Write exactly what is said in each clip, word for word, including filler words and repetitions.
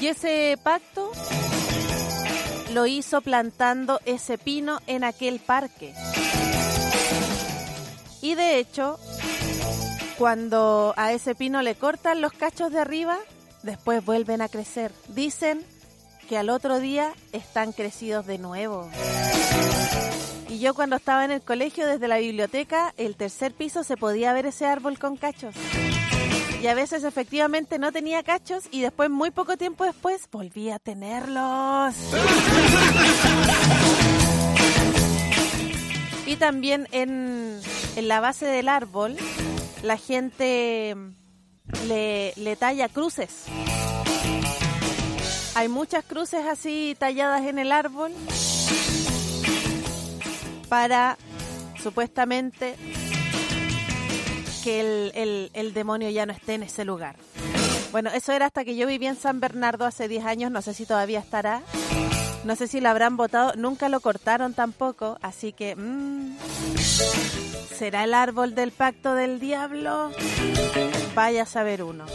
Y ese pacto lo hizo plantando ese pino en aquel parque. Y de hecho, cuando a ese pino le cortan los cachos de arriba, después vuelven a crecer. Dicen que al otro día están crecidos de nuevo. Y yo cuando estaba en el colegio, desde la biblioteca, el tercer piso se podía ver ese árbol con cachos. Y a veces efectivamente no tenía cachos y después, muy poco tiempo después, volví a tenerlos. Y también en, en la base del árbol, la gente le, le talla cruces. Hay muchas cruces así talladas en el árbol para, supuestamente, que el, el, el demonio ya no esté en ese lugar. Bueno, eso era hasta que yo vivía en San Bernardo hace diez años, no sé si todavía estará. No sé si lo habrán botado, nunca lo cortaron tampoco, así que... Mmm, ¿será el árbol del pacto del diablo? Vaya a saber uno.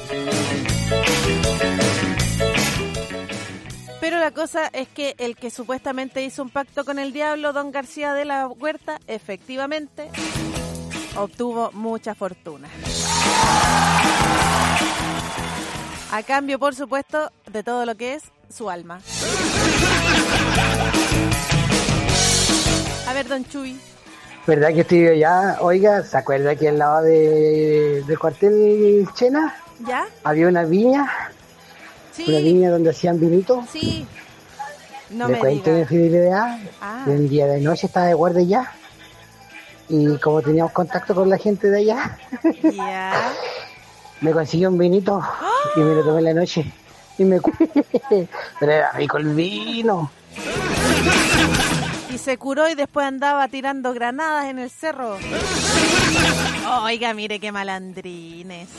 Pero la cosa es que el que supuestamente hizo un pacto con el diablo, don García de la Huerta, efectivamente obtuvo mucha fortuna. A cambio, por supuesto, de todo lo que es su alma. A ver, don Chuy. ¿Verdad que estoy allá? Oiga, ¿se acuerda que al lado de, del cuartel Chena? ¿Ya? Había una viña. Sí. Una viña donde hacían vinito. Sí. No Le me cuento diga. de fidelidad. Ah. El día de noche estaba de guardia allá. Y como teníamos contacto con la gente de allá, Ya. me consiguió un vinito. ¡Oh! Y me lo tomé en la noche. Y me cu- Pero era rico el vino. Y se curó y después andaba tirando granadas en el cerro. Oiga, mire qué malandrines.